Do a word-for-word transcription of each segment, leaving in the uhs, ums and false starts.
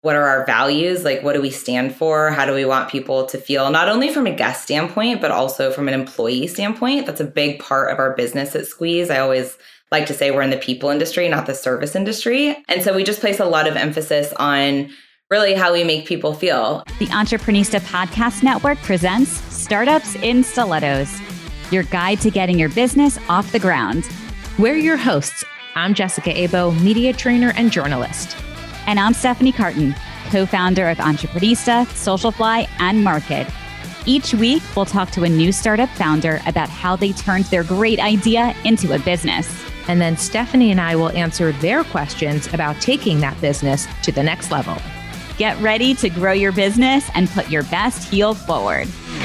what are our values? Like, what do we stand for? How do we want people to feel, not only from a guest standpoint, but also from an employee standpoint? That's a big part of our business at Squeeze. I always like to say we're in the people industry, not the service industry. And so we just place a lot of emphasis on really how we make people feel. The Entreprenista Podcast Network presents Startups in Stilettos, your guide to getting your business off the ground. We're your hosts. I'm Jessica Abo, media trainer and journalist. And I'm Stephanie Carton, co-founder of Entreprenista, Socialfly, and Market. Each week, we'll talk to a new startup founder about how they turned their great idea into a business. And then Stephanie and I will answer their questions about taking that business to the next level. Get ready to grow your business and put your best heel forward.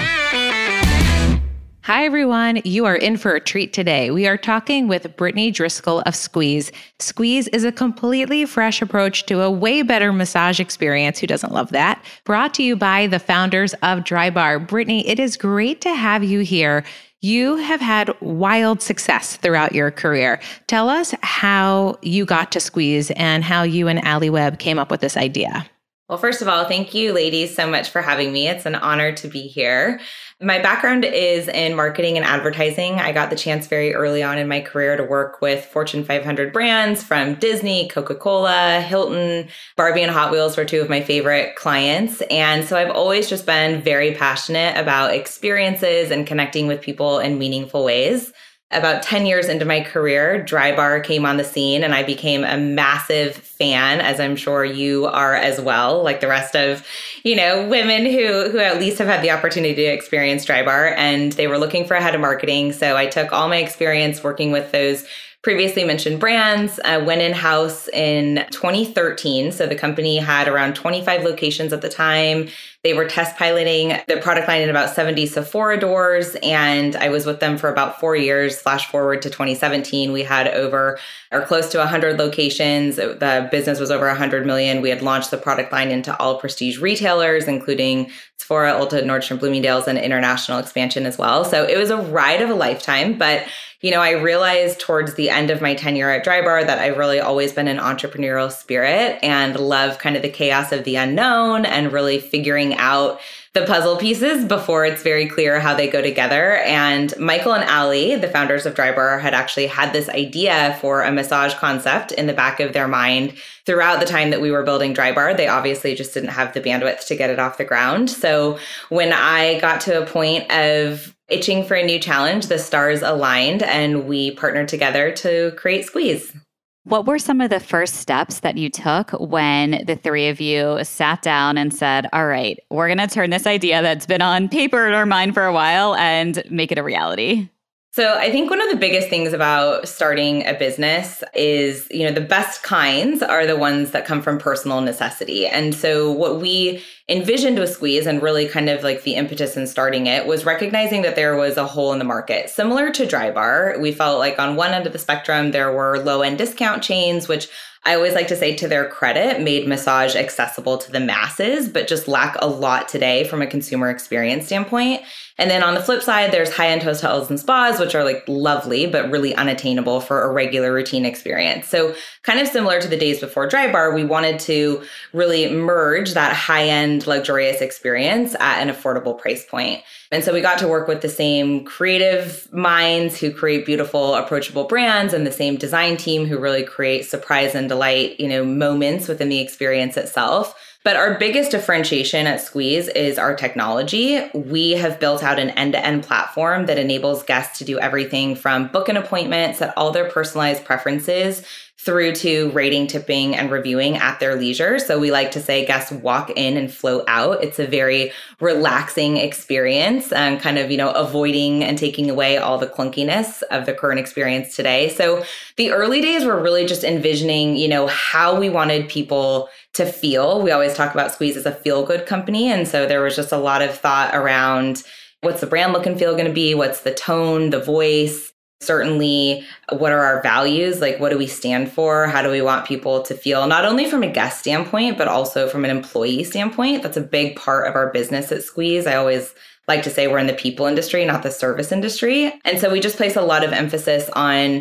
Hi, everyone. You are in for a treat today. We are talking with Brittany Driscoll of Squeeze. Squeeze is a completely fresh approach to a way better massage experience. Who doesn't love that? Brought to you by the founders of Drybar. Brittany, it is great to have you here. You have had wild success throughout your career. Tell us how you got to Squeeze and how you and Allie Webb came up with this idea. Well, first of all, thank you, ladies, so much for having me. It's an honor to be here. My background is in marketing and advertising. I got the chance very early on in my career to work with Fortune five hundred brands from Disney, Coca-Cola, Hilton. Barbie and Hot Wheels were two of my favorite clients. And so I've always just been very passionate about experiences and connecting with people in meaningful ways. About ten years into my career, Drybar came on the scene and I became a massive fan, as I'm sure you are as well, like the rest of, you know, women who, who at least have had the opportunity to experience Drybar, and they were looking for a head of marketing. So I took all my experience working with those previously mentioned brands, uh, went in-house in twenty thirteen. So the company had around twenty-five locations at the time. They were test piloting the product line in about seventy Sephora doors. And I was with them for about four years. Flash forward to twenty seventeen, we had over or close to one hundred locations. The business was over one hundred million. We had launched the product line into all prestige retailers, including Sephora, Ulta, Nordstrom, Bloomingdale's, and international expansion as well. So it was a ride of a lifetime. But you know, I realized towards the end of my tenure at Drybar that I've really always been an entrepreneurial spirit and love kind of the chaos of the unknown and really figuring out the puzzle pieces before it's very clear how they go together. And Michael and Allie, the founders of Drybar, had actually had this idea for a massage concept in the back of their mind throughout the time that we were building Drybar. They obviously just didn't have the bandwidth to get it off the ground. So when I got to a point of itching for a new challenge, the stars aligned and we partnered together to create Squeeze. What were some of the first steps that you took when the three of you sat down and said, all right, we're going to turn this idea that's been on paper in our mind for a while and make it a reality? So I think one of the biggest things about starting a business is, you know, the best kinds are the ones that come from personal necessity. And so what we envisioned with Squeeze, and really kind of like the impetus in starting it, was recognizing that there was a hole in the market. Similar to Drybar, we felt like on one end of the spectrum, there were low-end discount chains, which I always like to say, to their credit, made massage accessible to the masses, but just lack a lot today from a consumer experience standpoint. And then on the flip side, there's high-end hotels and spas, which are like lovely, but really unattainable for a regular routine experience. So kind of similar to the days before Drybar, we wanted to really merge that high-end luxurious experience at an affordable price point. And so we got to work with the same creative minds who create beautiful, approachable brands, and the same design team who really create surprise and delight, you know, moments within the experience itself. But our biggest differentiation at Squeeze is our technology. We have built out an end-to-end platform that enables guests to do everything from book an appointment, set all their personalized preferences, through to rating, tipping, and reviewing at their leisure. So we like to say guests walk in and flow out. It's a very relaxing experience and kind of, you know, avoiding and taking away all the clunkiness of the current experience today. So the early days were really just envisioning, you know, how we wanted people to feel. We always talk about Squeeze as a feel-good company. And so there was just a lot of thought around what's the brand look and feel going to be? What's the tone, the voice? Certainly, what are our values? Like, what do we stand for? How do we want people to feel, not only from a guest standpoint, but also from an employee standpoint? That's a big part of our business at Squeeze. I always like to say we're in the people industry, not the service industry. And so we just place a lot of emphasis on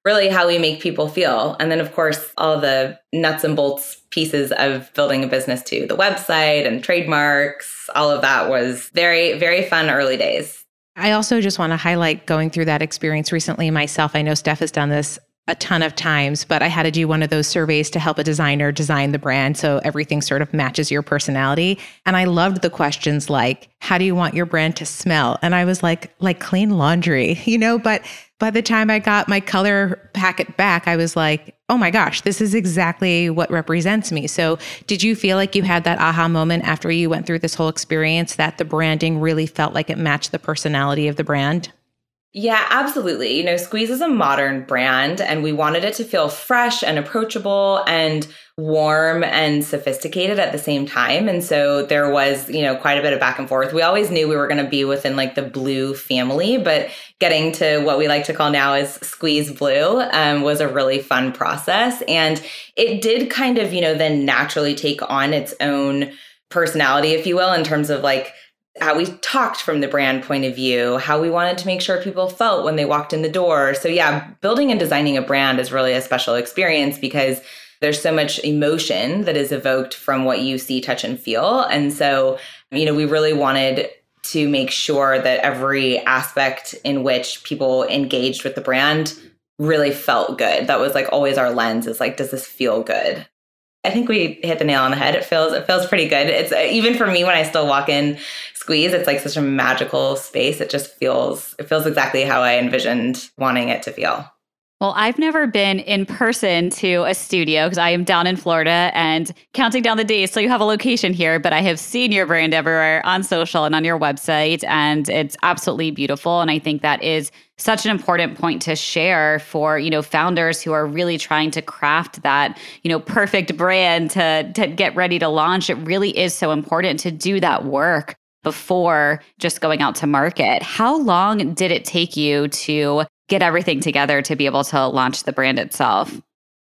really how we make people feel. And then, of course, all the nuts and bolts pieces of building a business too, the website and trademarks, all of that was very, very fun early days. I also just want to highlight going through that experience recently myself. I know Steph has done this a ton of times, but I had to do one of those surveys to help a designer design the brand so everything sort of matches your personality. And I loved the questions like, how do you want your brand to smell? And I was like, like clean laundry, you know, but by the time I got my color packet back, I was like, oh my gosh, this is exactly what represents me. So did you feel like you had that aha moment after you went through this whole experience that the branding really felt like it matched the personality of the brand? Yeah, absolutely. You know, Squeeze is a modern brand and we wanted it to feel fresh and approachable and warm and sophisticated at the same time. And so there was, you know, quite a bit of back and forth. We always knew we were going to be within like the Blue family, but getting to what we like to call now is Squeeze Blue um, was a really fun process. And it did kind of, you know, then naturally take on its own personality, if you will, in terms of like how we talked from the brand point of view, how we wanted to make sure people felt when they walked in the door. So yeah, building and designing a brand is really a special experience because there's so much emotion that is evoked from what you see, touch, and feel. And so, you know, we really wanted to make sure that every aspect in which people engaged with the brand really felt good. That was like always our lens is like, does this feel good? I think we hit the nail on the head. It feels it feels pretty good. It's even for me when I still walk in Squeeze, it's like such a magical space. It just feels it feels exactly how I envisioned wanting it to feel. Well, I've never been in person to a studio because I am down in Florida and counting down the days. So you have a location here, but I have seen your brand everywhere on social and on your website, and it's absolutely beautiful. And I think that is such an important point to share for, you know, founders who are really trying to craft that, you know, perfect brand to, to get ready to launch. It really is so important to do that work before just going out to market. How long did it take you to get everything together to be able to launch the brand itself?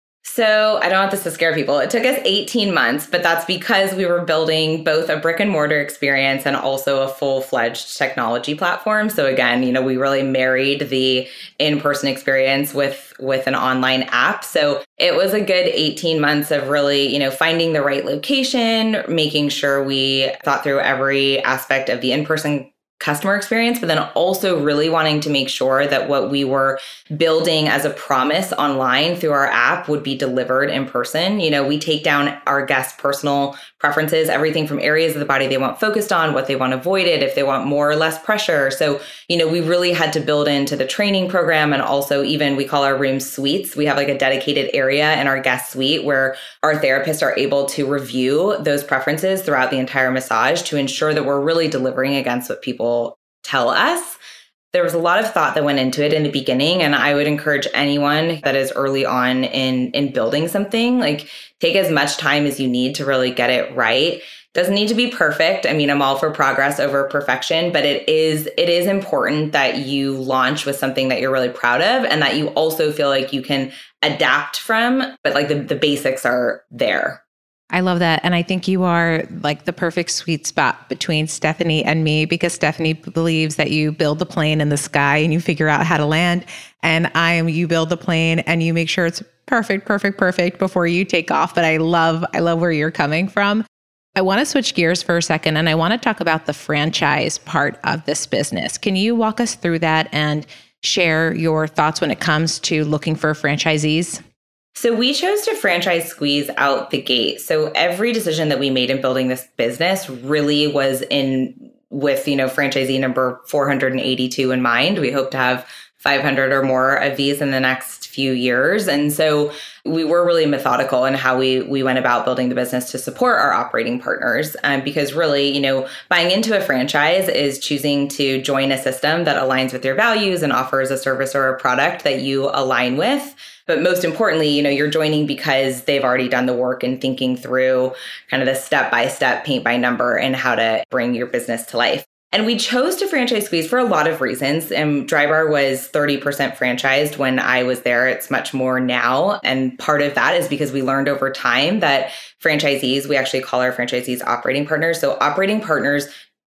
So I don't want this to scare people. It took us eighteen months, but that's because we were building both a brick and mortar experience and also a full-fledged technology platform. So again, you know, we really married the in-person experience with, with an online app. So it was a good eighteen months of really, you know, finding the right location, making sure we thought through every aspect of the in-person customer experience, but then also really wanting to make sure that what we were building as a promise online through our app would be delivered in person. You know, we take down our guests' personal preferences, everything from areas of the body they want focused on, what they want avoided, if they want more or less pressure. So, you know, we really had to build into the training program and also even we call our rooms suites. We have like a dedicated area in our guest suite where our therapists are able to review those preferences throughout the entire massage to ensure that we're really delivering against what people tell us. There was a lot of thought that went into it in the beginning, and I would encourage anyone that is early on in in building something, like take as much time as you need to really get it right. Doesn't need to be perfect. I mean, I'm all for progress over perfection, but it is it is important that you launch with something that you're really proud of and that you also feel like you can adapt from, but like the, the basics are there. I love that. And I think you are like the perfect sweet spot between Stephanie and me because Stephanie believes that you build the plane in the sky and you figure out how to land. And I am, you build the plane and you make sure it's perfect, perfect, perfect before you take off. But I love, I love where you're coming from. I want to switch gears for a second and I want to talk about the franchise part of this business. Can you walk us through that and share your thoughts when it comes to looking for franchisees? So we chose to franchise Squeeze out the gate. So every decision that we made in building this business really was in with, you know, franchisee number four hundred eighty-two in mind. We hope to have five hundred or more of these in the next few years. And so we were really methodical in how we we went about building the business to support our operating partners. Um, because really, you know, buying into a franchise is choosing to join a system that aligns with your values and offers a service or a product that you align with. But most importantly, you know, you're joining because they've already done the work in thinking through kind of the step-by-step, paint by number and how to bring your business to life. And we chose to franchise Squeeze for a lot of reasons. And Drybar was thirty percent franchised when I was there. It's much more now. And part of that is because we learned over time that franchisees, we actually call our franchisees operating partners. So operating partners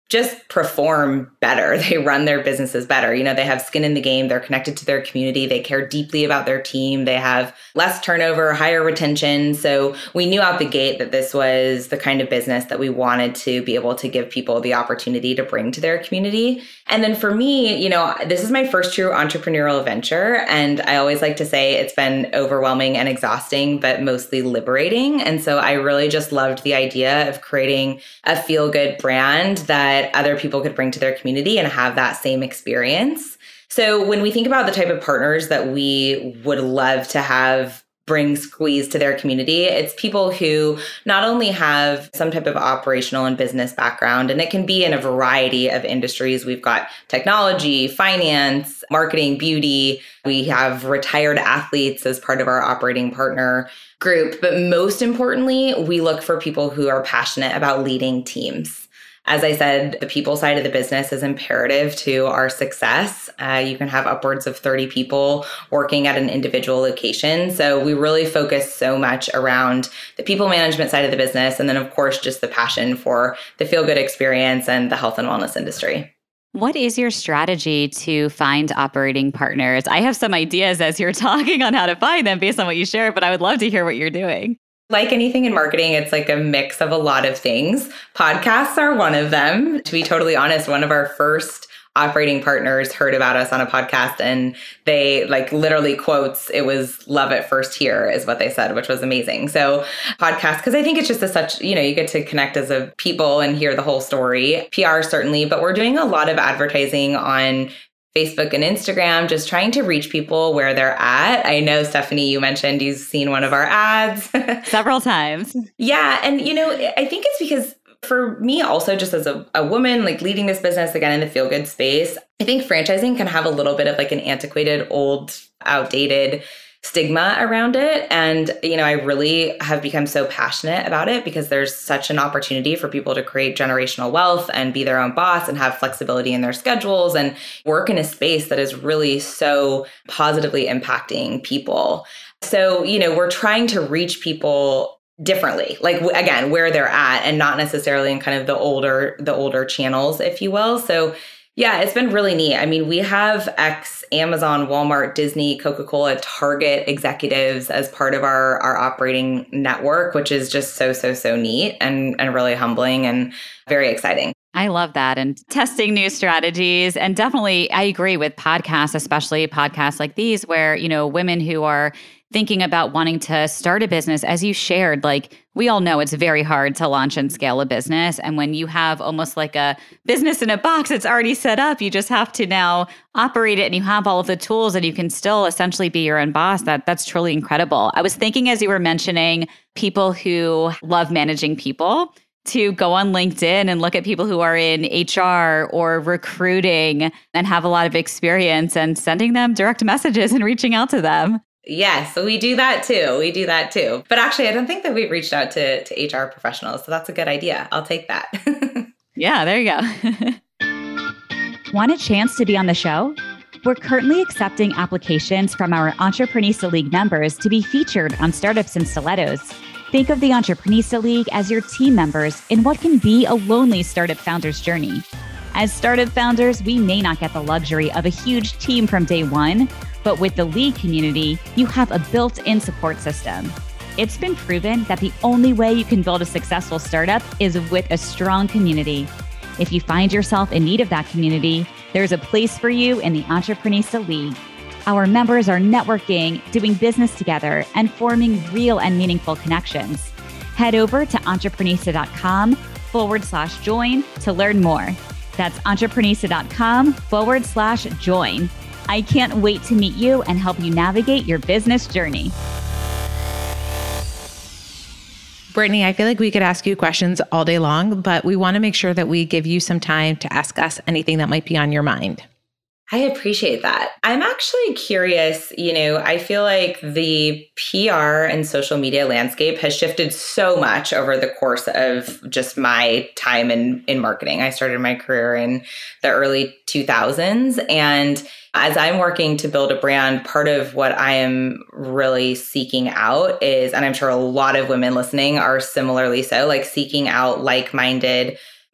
just perform better. They run their businesses better. You know, they have skin in the game. They're connected to their community. They care deeply about their team. They have less turnover, higher retention. So we knew out the gate that this was the kind of business that we wanted to be able to give people the opportunity to bring to their community. And then for me, you know, this is my first true entrepreneurial venture. And I always like to say it's been overwhelming and exhausting, but mostly liberating. And so I really just loved the idea of creating a feel-good brand that other people could bring to their community and have that same experience. So when we think about the type of partners that we would love to have bring Squeeze to their community, it's people who not only have some type of operational and business background, and it can be in a variety of industries. We've got technology, finance, marketing, beauty. We have retired athletes as part of our operating partner group. But most importantly, we look for people who are passionate about leading teams. As I said, the people side of the business is imperative to our success. Uh, you can have upwards of thirty people working at an individual location. So we really focus so much around the people management side of the business. And then, of course, just the passion for the feel-good experience and the health and wellness industry. What is your strategy to find operating partners? I have some ideas as you're talking on how to find them based on what you shared, but I would love to hear what you're doing. Like anything in marketing, it's like a mix of a lot of things. Podcasts are one of them. To be totally honest, one of our first operating partners heard about us on a podcast and they like literally quotes, it was love at first hear is what they said, which was amazing. So podcasts, because I think it's just a such, you know, you get to connect as a people and hear the whole story. P R certainly, but we're doing a lot of advertising on Facebook and Instagram, just trying to reach people where they're at. I know, Stephanie, you mentioned you've seen one of our ads. Several times. Yeah. And, you know, I think it's because for me also, just as a, a woman, like leading this business again in the feel good space, I think franchising can have a little bit of like an antiquated, old, outdated stigma around it. And, you know, I really have become so passionate about it because there's such an opportunity for people to create generational wealth and be their own boss and have flexibility in their schedules and work in a space that is really so positively impacting people. So, you know, we're trying to reach people differently, like again, where they're at and not necessarily in kind of the older, the older channels, if you will. So yeah, it's been really neat. I mean, we have ex Amazon, Walmart, Disney, Coca-Cola, Target executives as part of our, our operating network, which is just so, so, so neat and, and really humbling and very exciting. I love that. And testing new strategies. And definitely, I agree with podcasts, especially podcasts like these, where, you know, women who are thinking about wanting to start a business, as you shared, like we all know it's very hard to launch and scale a business. And when you have almost like a business in a box, it's already set up. You just have to now operate it and you have all of the tools and you can still essentially be your own boss. That that's truly incredible. I was thinking as you were mentioning people who love managing people, to go on LinkedIn and look at people who are in H R or recruiting and have a lot of experience and sending them direct messages and reaching out to them. Yes, we do that too. We do that too. But actually, I don't think that we've reached out to, to H R professionals. So that's a good idea. I'll take that. Yeah, there you go. Want a chance to be on the show? We're currently accepting applications from our Entreprenista League members to be featured on Startups and Stilettos. Think of the Entreprenista League as your team members in what can be a lonely startup founder's journey. As startup founders, we may not get the luxury of a huge team from day one, but with the League community, you have a built-in support system. It's been proven that the only way you can build a successful startup is with a strong community. If you find yourself in need of that community, there's a place for you in the Entreprenista League. Our members are networking, doing business together, and forming real and meaningful connections. Head over to entreprenista.com forward slash join to learn more. That's entreprenista.com forward slash join. I can't wait to meet you and help you navigate your business journey. Brittany, I feel like we could ask you questions all day long, but we want to make sure that we give you some time to ask us anything that might be on your mind. I appreciate that. I'm actually curious, you know, I feel like the P R and social media landscape has shifted so much over the course of just my time in, in marketing. I started my career in the early two thousands. And as I'm working to build a brand, part of what I am really seeking out is, and I'm sure a lot of women listening are similarly so, like seeking out like-minded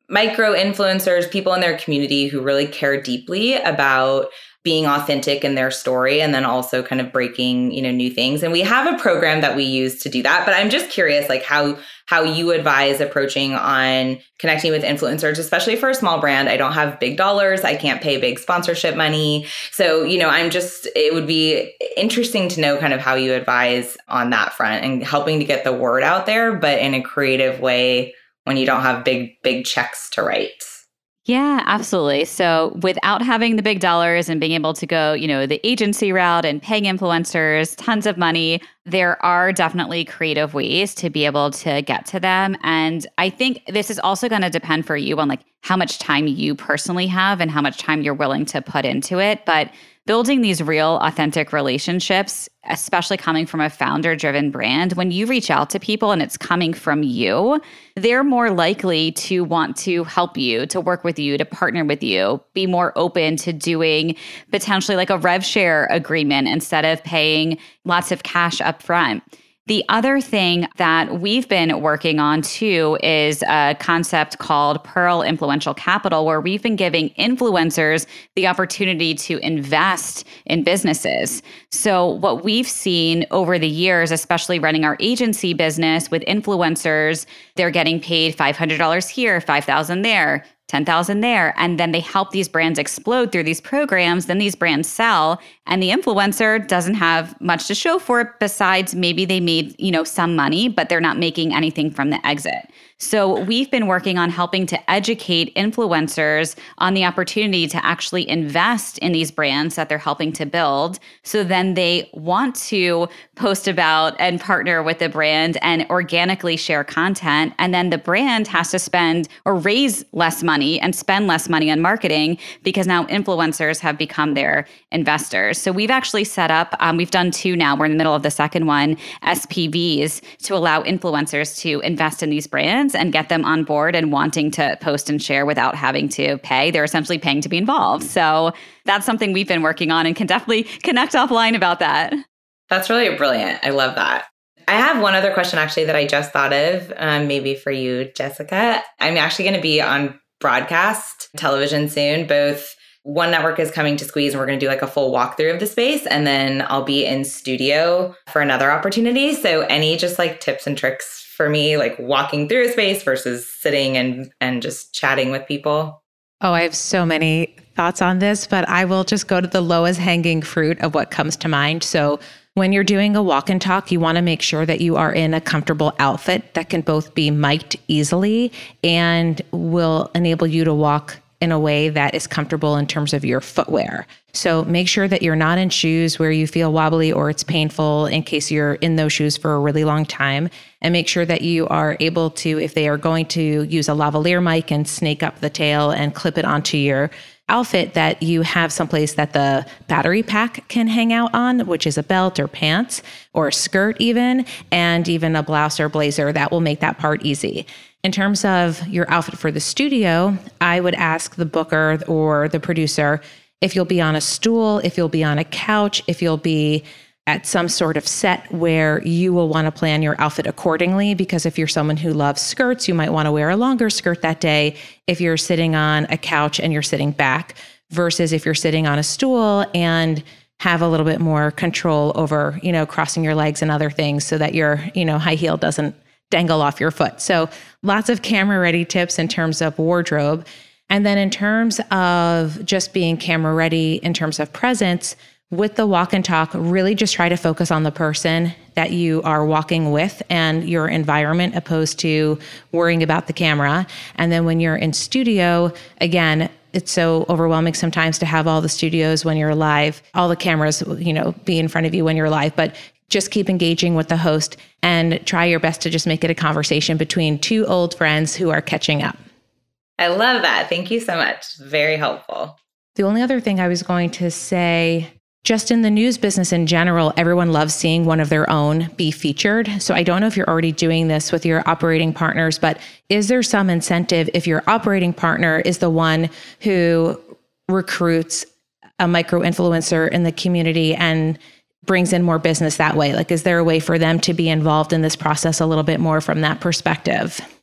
micro influencers, people in their community who really care deeply about being authentic in their story and then also kind of breaking, you know, new things. And we have a program that we use to do that. But I'm just curious, like how how you advise approaching on connecting with influencers, especially for a small brand. I don't have big dollars. I can't pay big sponsorship money. So, you know, I'm just, it would be interesting to know kind of how you advise on that front and helping to get the word out there, but in a creative way when you don't have big, big checks to write. Yeah, absolutely. So without having the big dollars and being able to go, you know, the agency route and paying influencers tons of money, there are definitely creative ways to be able to get to them. And I think this is also going to depend for you on like how much time you personally have and how much time you're willing to put into it. But building these real, authentic relationships, especially coming from a founder-driven brand, when you reach out to people and it's coming from you, they're more likely to want to help you, to work with you, to partner with you, be more open to doing potentially like a rev share agreement instead of paying lots of cash up front. The other thing that we've been working on too is a concept called Pearl Influential Capital, where we've been giving influencers the opportunity to invest in businesses. So what we've seen over the years, especially running our agency business with influencers, they're getting paid five hundred dollars here, five thousand dollars there, ten thousand dollars there, and then they help these brands explode through these programs. Then these brands sell, and the influencer doesn't have much to show for it besides maybe they made, you know, some money, but they're not making anything from the exit. So we've been working on helping to educate influencers on the opportunity to actually invest in these brands that they're helping to build. So then they want to post about and partner with the brand and organically share content. And then the brand has to spend or raise less money and spend less money on marketing because now influencers have become their investors. So we've actually set up, um, we've done two now, we're in the middle of the second one, S P Vs to allow influencers to invest in these brands and get them on board and wanting to post and share without having to pay. They're essentially paying to be involved. So that's something we've been working on and can definitely connect offline about that. That's really brilliant. I love that. I have one other question actually that I just thought of, um, maybe for you, Jessica. I'm actually going to be on broadcast television soon. Both One Network is coming to Squeeze and we're going to do like a full walkthrough of the space. And then I'll be in studio for another opportunity. So any just like tips and tricks for me, like walking through a space versus sitting and, and just chatting with people? Oh, I have so many thoughts on this, but I will just go to the lowest hanging fruit of what comes to mind. So when you're doing a walk and talk, you want to make sure that you are in a comfortable outfit that can both be mic'd easily and will enable you to walk in a way that is comfortable in terms of your footwear. So make sure that you're not in shoes where you feel wobbly or it's painful in case you're in those shoes for a really long time. And make sure that you are able to, if they are going to use a lavalier mic and snake up the tail and clip it onto your outfit, that you have someplace that the battery pack can hang out on, which is a belt or pants or a skirt even, and even a blouse or blazer. That will make that part easy. In terms of your outfit for the studio, I would ask the booker or the producer if you'll be on a stool, if you'll be on a couch, if you'll be at some sort of set where you will want to plan your outfit accordingly. Because if you're someone who loves skirts, you might want to wear a longer skirt that day if you're sitting on a couch and you're sitting back, versus if you're sitting on a stool and have a little bit more control over, you know, crossing your legs and other things so that your, you know, high heel doesn't dangle off your foot. So lots of camera ready tips in terms of wardrobe. And then in terms of just being camera ready in terms of presence, with the walk and talk, really just try to focus on the person that you are walking with and your environment, opposed to worrying about the camera. And then when you're in studio, again, it's so overwhelming sometimes to have all the studios when you're live, all the cameras, you know, be in front of you when you're live, but just keep engaging with the host and try your best to just make it a conversation between two old friends who are catching up. I love that. Thank you so much. Very helpful. The only other thing I was going to say, just in the news business in general, everyone loves seeing one of their own be featured. So I don't know if you're already doing this with your operating partners, but is there some incentive if your operating partner is the one who recruits a micro influencer in the community and brings in more business that way? Like, is there a way for them to be involved in this process a little bit more from that perspective?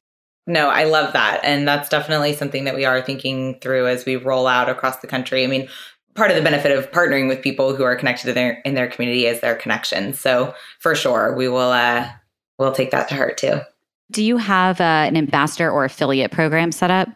No, I love that. And that's definitely something that we are thinking through as we roll out across the country. I mean, part of the benefit of partnering with people who are connected to their in their community is their connections. So for sure, we will uh, we'll take that to heart too. Do you have uh, an ambassador or affiliate program set up?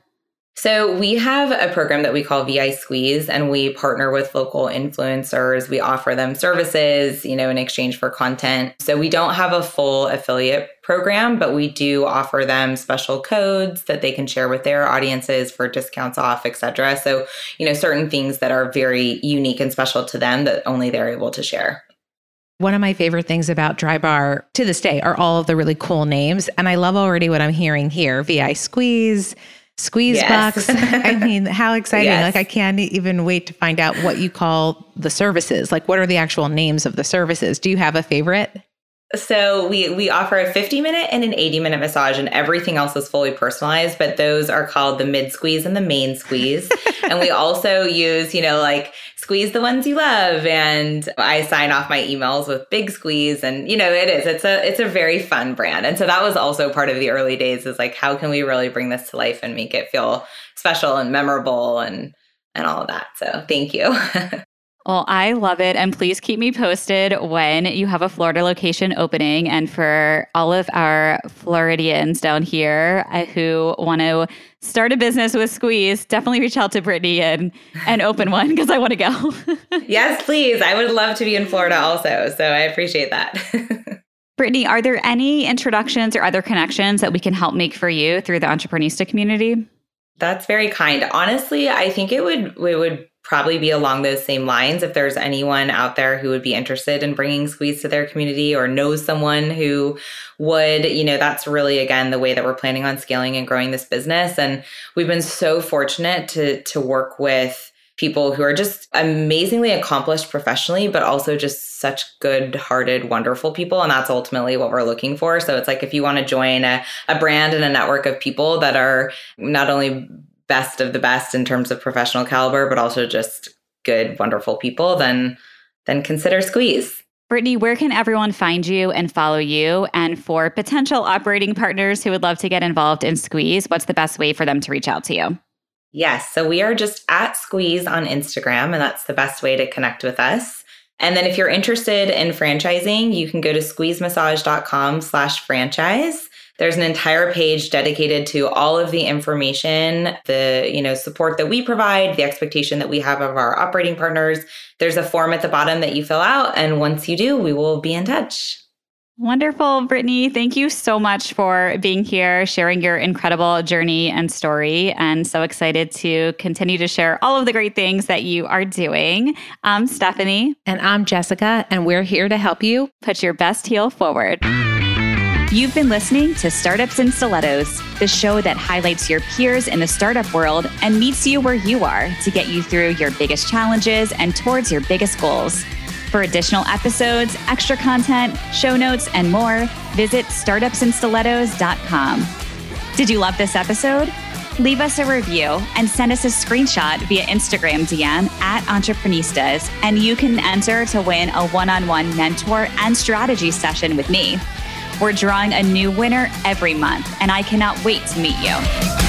So we have a program that we call V I Squeeze, and we partner with local influencers. We offer them services, you know, in exchange for content. So we don't have a full affiliate program, but we do offer them special codes that they can share with their audiences for discounts off, et cetera. So, you know, certain things that are very unique and special to them that only they're able to share. One of my favorite things about Drybar to this day are all of the really cool names. And I love already what I'm hearing here. V I Squeeze, Squeeze Yes. Bucks. I mean, how exciting. Yes. Like, I can't even wait to find out what you call the services. Like, what are the actual names of the services? Do you have a favorite? So we we offer a fifty minute and an eighty minute massage, and everything else is fully personalized, but those are called the mid squeeze and the main squeeze. And we also use, you know, like squeeze the ones you love. And I sign off my emails with big squeeze. And, you know, it is, it's a, it's a very fun brand. And so that was also part of the early days, is like, how can we really bring this to life and make it feel special and memorable and, and all of that. So thank you. Well, I love it. And please keep me posted when you have a Florida location opening. And for all of our Floridians down here uh, who want to start a business with Squeeze, definitely reach out to Brittany and, and open one, because I want to go. Yes, please. I would love to be in Florida also. So I appreciate that. Brittany, are there any introductions or other connections that we can help make for you through the Entreprenista community? That's very kind. Honestly, I think it would it would probably be along those same lines. If there's anyone out there who would be interested in bringing Squeeze to their community or knows someone who would, you know, that's really, again, the way that we're planning on scaling and growing this business. And we've been so fortunate to to work with people who are just amazingly accomplished professionally, but also just such good-hearted, wonderful people. And that's ultimately what we're looking for. So it's like, if you want to join a, a brand and a network of people that are not only best of the best in terms of professional caliber, but also just good, wonderful people, then, then consider Squeeze. Brittany, where can everyone find you and follow you? And for potential operating partners who would love to get involved in Squeeze, what's the best way for them to reach out to you? Yes. So we are just at Squeeze on Instagram, and that's the best way to connect with us. And then if you're interested in franchising, you can go to squeezemassage.com slash franchise. There's an entire page dedicated to all of the information, the, you know, support that we provide, the expectation that we have of our operating partners. There's a form at the bottom that you fill out. And once you do, we will be in touch. Wonderful, Brittany. Thank you so much for being here, sharing your incredible journey and story. And so excited to continue to share all of the great things that you are doing. I'm Stephanie. And I'm Jessica, and we're here to help you put your best heel forward. You've been listening to Startups in Stilettos, the show that highlights your peers in the startup world and meets you where you are to get you through your biggest challenges and towards your biggest goals. For additional episodes, extra content, show notes, and more, visit startups in stilettos dot com. Did you love this episode? Leave us a review and send us a screenshot via Instagram D M at Entreprenistas, and you can enter to win a one-on-one mentor and strategy session with me. We're drawing a new winner every month, and I cannot wait to meet you.